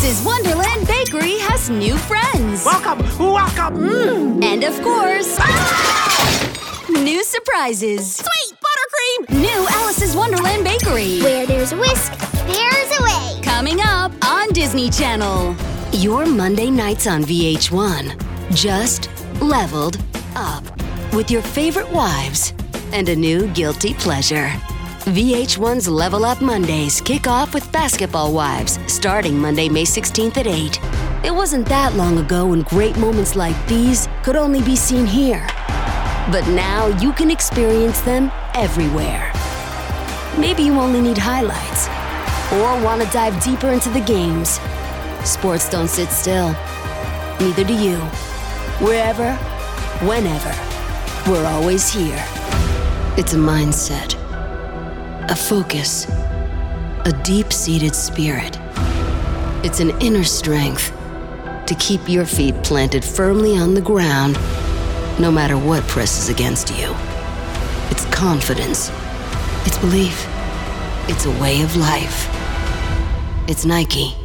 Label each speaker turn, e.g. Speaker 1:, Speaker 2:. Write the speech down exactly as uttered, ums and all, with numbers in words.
Speaker 1: Alice's Wonderland Bakery has new friends.
Speaker 2: Welcome, welcome.
Speaker 1: Mm. And of course, ah! new surprises.
Speaker 3: Sweet buttercream.
Speaker 1: New Alice's Wonderland Bakery.
Speaker 4: Where there's a whisk, there's a way.
Speaker 1: Coming up on Disney Channel. Your Monday nights on V H one. Just leveled up with your favorite wives and a new guilty pleasure. V H one's Level Up Mondays kick off with Basketball Wives, starting Monday, May sixteenth at eight. It wasn't that long ago when great moments like these could only be seen here. But now you can experience them everywhere. Maybe you only need highlights or want to dive deeper into the games. Sports don't sit still. Neither do you. Wherever, whenever, we're always here. It's a mindset. A focus, a deep-seated spirit. It's an inner strength to keep your feet planted firmly on the ground, no matter what presses against you. It's confidence. It's belief. It's a way of life. It's Nike.